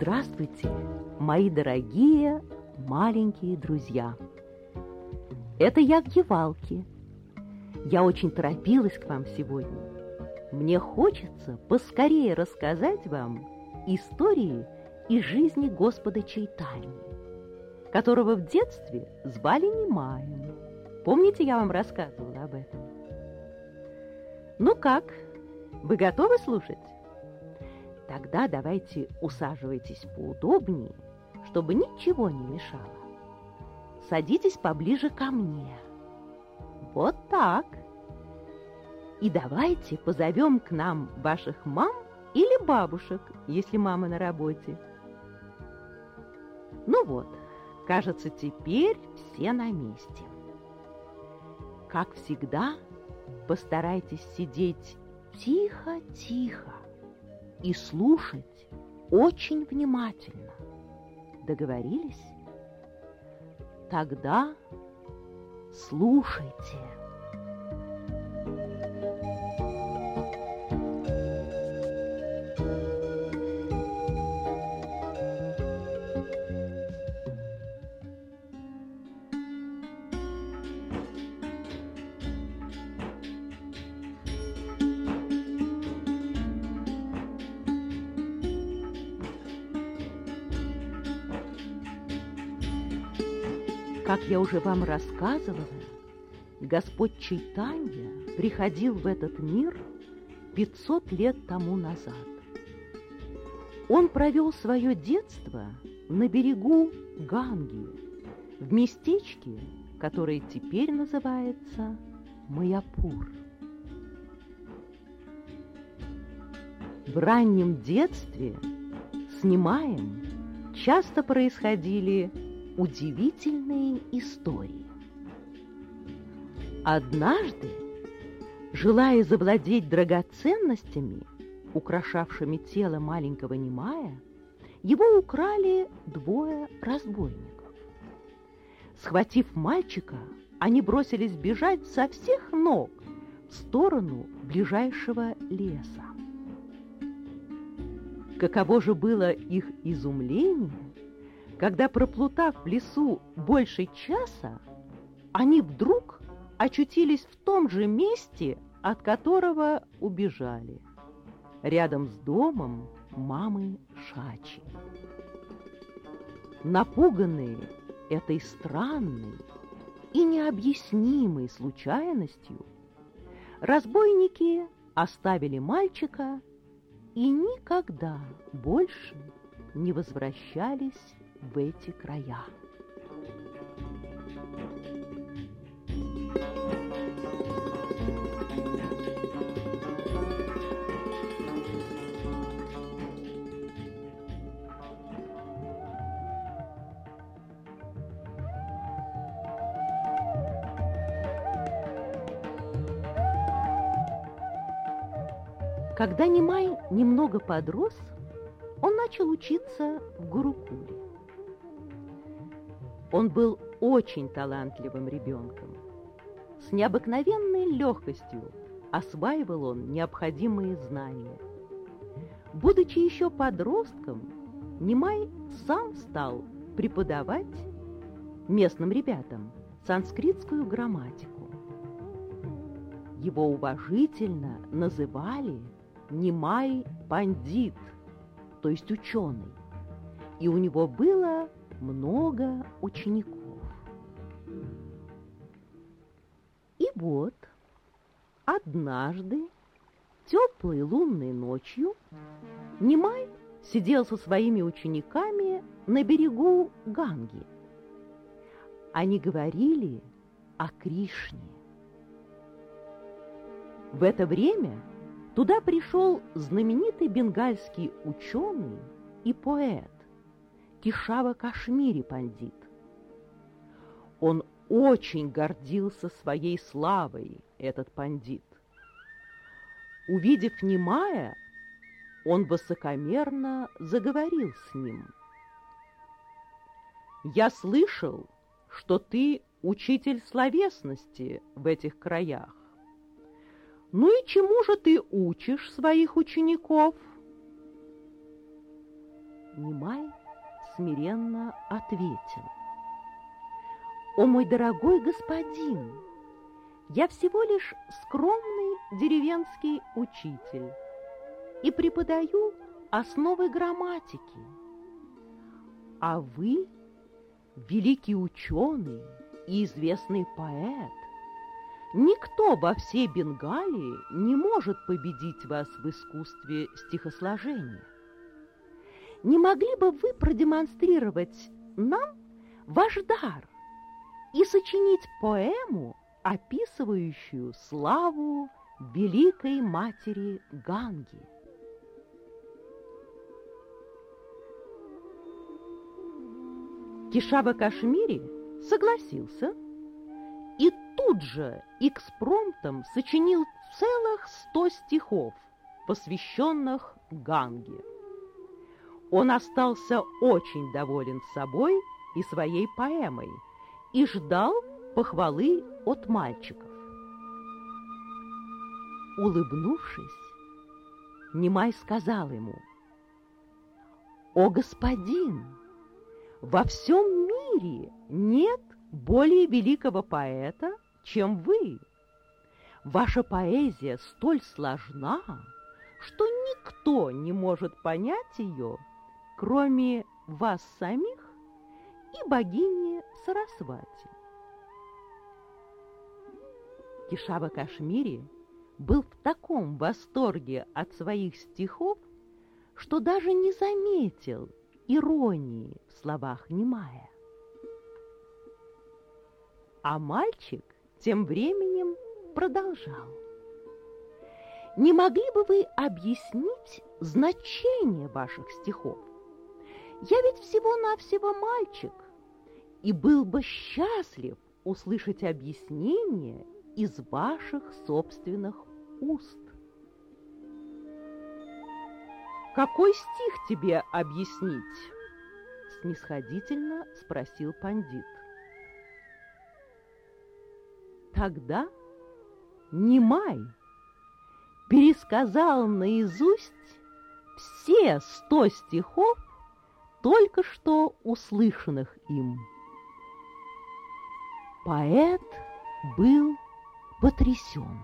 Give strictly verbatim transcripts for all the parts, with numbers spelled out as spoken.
Здравствуйте, мои дорогие маленькие друзья! Это я Гевалки. Я очень торопилась к вам сегодня. Мне хочется поскорее рассказать вам истории из жизни Господа Чайтаньи, которого в детстве звали Нимаем. Помните, я вам рассказывала об этом? Ну как, вы готовы слушать? Тогда давайте усаживайтесь поудобнее, чтобы ничего не мешало. Садитесь поближе ко мне. Вот так. И давайте позовем к нам ваших мам или бабушек, если мама на работе. Ну вот, кажется, теперь все на месте. Как всегда, постарайтесь сидеть тихо-тихо и слушать очень внимательно. Договорились? Тогда слушайте. Как я уже вам рассказывала, Господь Чайтанья приходил в этот мир пятьсот лет тому назад. Он провел свое детство на берегу Ганги, в местечке, которое теперь называется Майяпур. В раннем детстве с Нимаем часто происходили удивительные истории. Однажды, желая завладеть драгоценностями, украшавшими тело маленького Нимая, его украли двое разбойников. Схватив мальчика, они бросились бежать со всех ног в сторону ближайшего леса. Каково же было их изумление, когда, проплутав в лесу больше часа, они вдруг очутились в том же месте, от которого убежали, рядом с домом мамы Шачи. Напуганные этой странной и необъяснимой случайностью, разбойники оставили мальчика и никогда больше не возвращались в эти края. Когда Нимай немного подрос, он начал учиться в Гурукуле. Он был очень талантливым ребенком. С необыкновенной легкостью осваивал он необходимые знания. Будучи еще подростком, Нимай сам стал преподавать местным ребятам санскритскую грамматику. Его уважительно называли Нимай-пандит, то есть ученый, и у него было много учеников. И вот однажды, теплой лунной ночью, Нимай сидел со своими учениками на берегу Ганги. Они говорили о Кришне. В это время туда пришел знаменитый бенгальский ученый и поэт Кешава Кашмири Пандит. Он очень гордился своей славой, этот пандит. Увидев Нимая, он высокомерно заговорил с ним. «Я слышал, что ты учитель словесности в этих краях. Ну и чему же ты учишь своих учеников?» Немай смиренно ответил: «О, мой дорогой господин, я всего лишь скромный деревенский учитель и преподаю основы грамматики. А вы великий ученый и известный поэт. Никто во всей Бенгалии не может победить вас в искусстве стихосложения. Не могли бы вы продемонстрировать нам ваш дар и сочинить поэму, описывающую славу великой матери Ганги?» Кешава-Кашмири согласился и тут же экспромтом сочинил целых сто стихов, посвященных Ганге. Он остался очень доволен собой и своей поэмой и ждал похвалы от мальчиков. Улыбнувшись, Немай сказал ему: «О, господин, во всем мире нет более великого поэта, чем вы. Ваша поэзия столь сложна, что никто не может понять ее, кроме вас самих и богини Сарасвати». Кешава-Кашмири был в таком восторге от своих стихов, что даже не заметил иронии в словах Немая. А мальчик тем временем продолжал: «Не могли бы вы объяснить значение ваших стихов? Я ведь всего-навсего мальчик и был бы счастлив услышать объяснение из ваших собственных уст». «Какой стих тебе объяснить?» — снисходительно спросил пандит. Тогда Немай пересказал наизусть все сто стихов, только что услышанных им. Поэт был потрясен.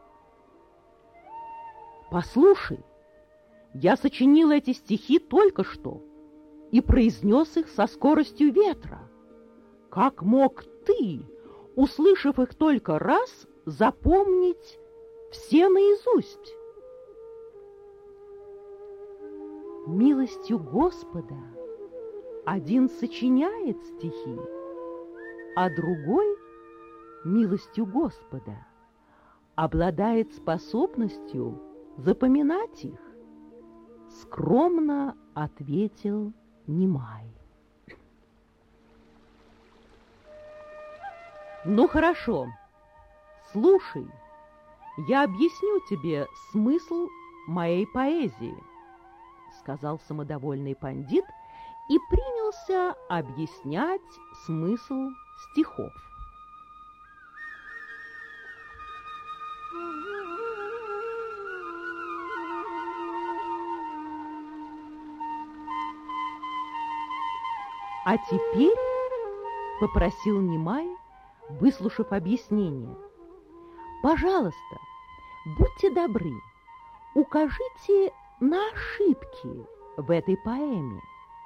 «Послушай, я сочинил эти стихи только что и произнес их со скоростью ветра. Как мог ты, услышав их только раз, запомнить все наизусть?» Милостью Господа один сочиняет стихи, а другой, милостью Господа, обладает способностью запоминать их, — скромно ответил Немай. «Ну хорошо, слушай, я объясню тебе смысл моей поэзии», — сказал самодовольный пандит и принялся объяснять смысл стихов. «А теперь, — попросил Немай, выслушав объяснение, — пожалуйста, будьте добры, укажите на ошибки в этой поэме».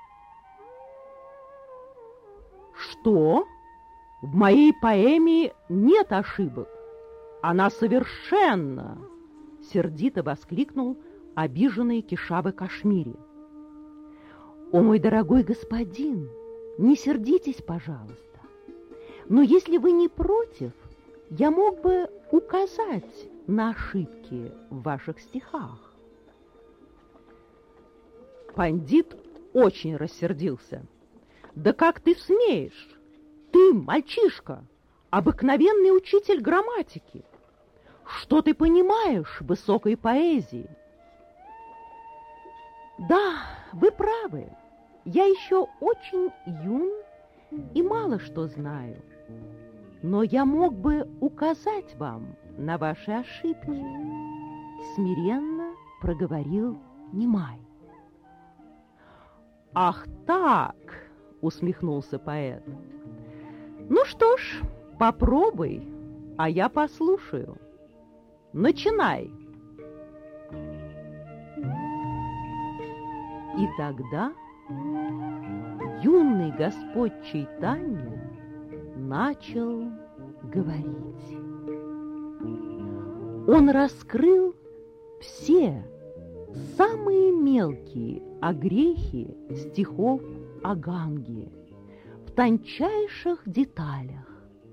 «Что? В моей поэме нет ошибок. Она совершенна!» — сердито воскликнул обиженный Кешава-Кашмири. «О, мой дорогой господин, не сердитесь, пожалуйста, но если вы не против, я мог бы указать на ошибки в ваших стихах». Пандит очень рассердился. «Да как ты смеешь? Ты, мальчишка, обыкновенный учитель грамматики. Что ты понимаешь в высокой поэзии?» «Да, вы правы. Я еще очень юн и мало что знаю, но я мог бы указать вам на ваши ошибки», — смиренно проговорил Немай. Ах так, усмехнулся поэт. Ну что ж, попробуй, а я послушаю. Начинай. И тогда юный Господь Чайтанья начал говорить. Он раскрыл все самые мелкие огрехи стихов о Ганге в тончайших деталях.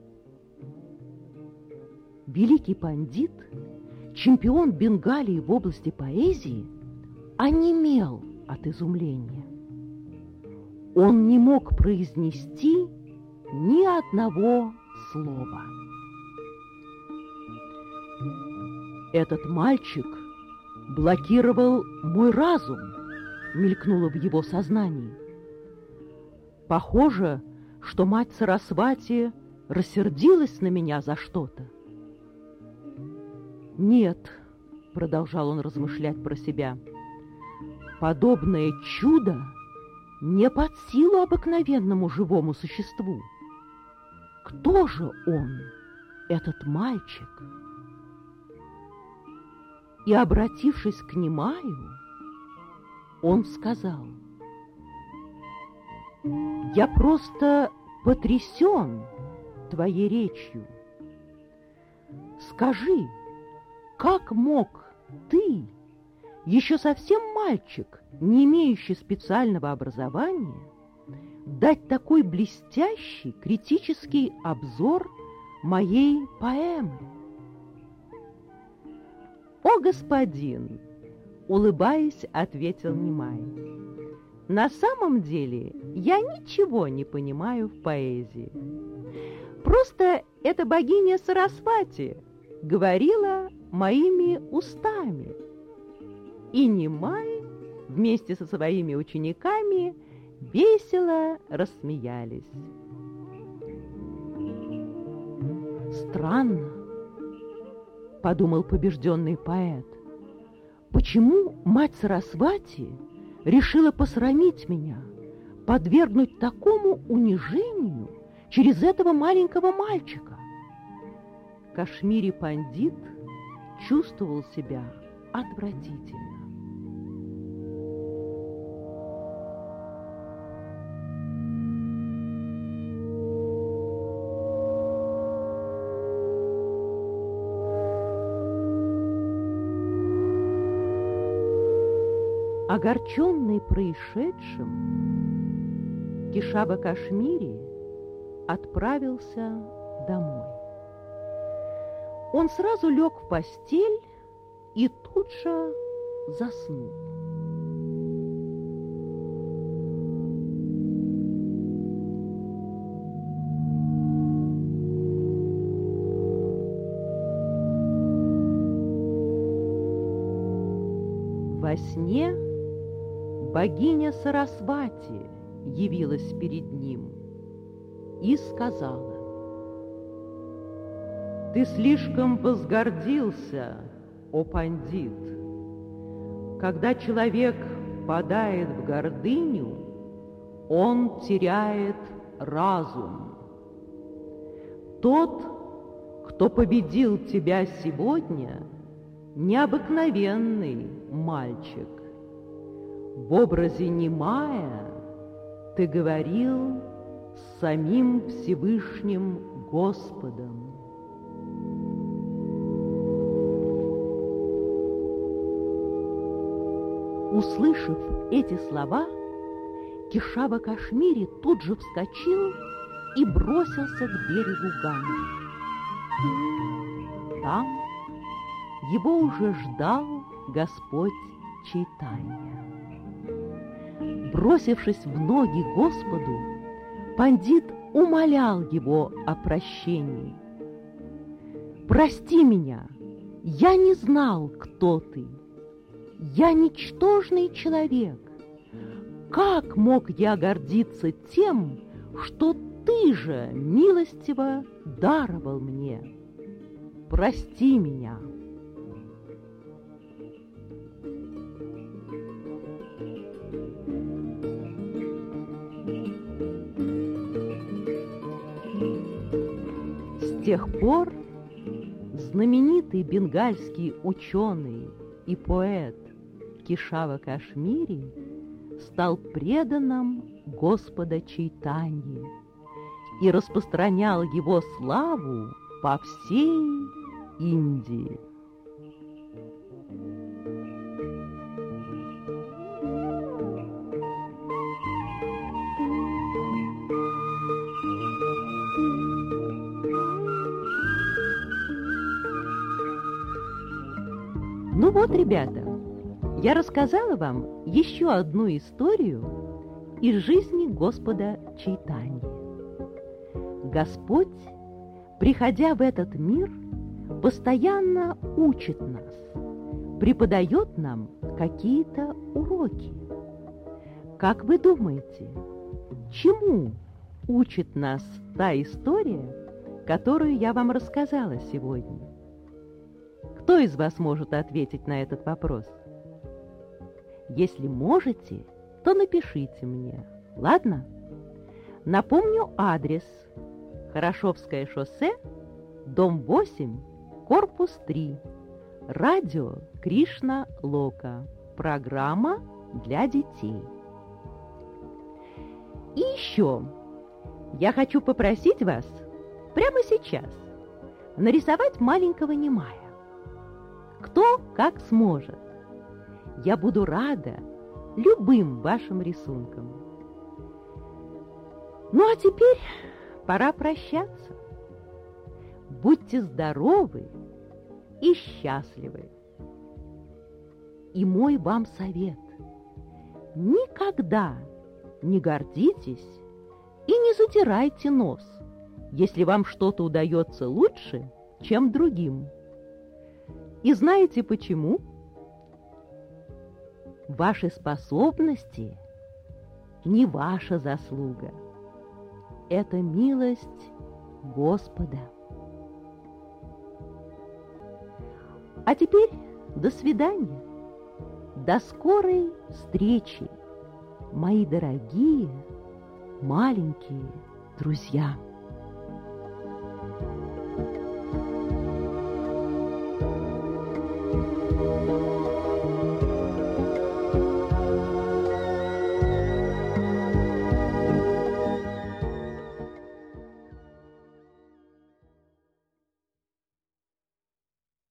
Великий пандит, чемпион Бенгалии в области поэзии, онемел от изумления. Он не мог произнести ни одного слова. Этот мальчик блокировал мой разум, мелькнуло в его сознании. Похоже, что мать Сарасвати рассердилась на меня за что-то. Нет, продолжал он размышлять про себя, подобное чудо не под силу обыкновенному живому существу. Кто же он, этот мальчик? И, обратившись к Немаю, он сказал: «Я просто потрясен твоей речью. Скажи, как мог ты, еще совсем мальчик, не имеющий специального образования, дать такой блестящий критический обзор моей поэмы?» «О, господин!» — улыбаясь, ответил Немай. «На самом деле я ничего не понимаю в поэзии. Просто эта богиня Сарасвати говорила моими устами». И Немай вместе со своими учениками весело рассмеялись. «Странно, — подумал побежденный поэт, — почему мать Сарасвати решила посрамить меня, подвергнуть такому унижению через этого маленького мальчика?» Кашмири пандит чувствовал себя отвратительно. Огорченный происшедшим, Кешава Кашмири отправился домой. Он сразу лег в постель и тут же заснул. Во сне богиня Сарасвати явилась перед ним и сказала: «Ты слишком возгордился, о пандит! Когда человек впадает в гордыню, он теряет разум. Тот, кто победил тебя сегодня, необыкновенный мальчик. В образе Немая ты говорил с самим Всевышним Господом». Услышав эти слова, Кешава Кашмири тут же вскочил и бросился к берегу Ганги. Там его уже ждал Господь Чайтанья. Бросившись в ноги Господу, пандит умолял его о прощении. «Прости меня, я не знал, кто ты. Я ничтожный человек. Как мог я гордиться тем, что ты же милостиво даровал мне? Прости меня». тех пор знаменитый бенгальский ученый и поэт Кешава Кашмири стал преданным Господа Чайтаньи и распространял его славу по всей Индии. Ну вот, ребята, я рассказала вам еще одну историю из жизни Господа Чайтаньи. Господь, приходя в этот мир, постоянно учит нас, преподает нам какие-то уроки. Как вы думаете, чему учит нас та история, которую я вам рассказала сегодня? Кто из вас может ответить на этот вопрос? Если можете, то напишите мне, ладно? Напомню адрес: Хорошевское шоссе, дом восемь, корпус три, радио Кришна Лока, программа для детей. И еще я хочу попросить вас прямо сейчас нарисовать маленького Немая. Кто как сможет. Я буду рада любым вашим рисункам. Ну а теперь пора прощаться. Будьте здоровы и счастливы. И мой вам совет: никогда не гордитесь и не затирайте нос, если вам что-то удается лучше, чем другим. И знаете почему? Ваши способности не ваша заслуга. Это милость Господа. А теперь до свидания. До скорой встречи, мои дорогие маленькие друзья.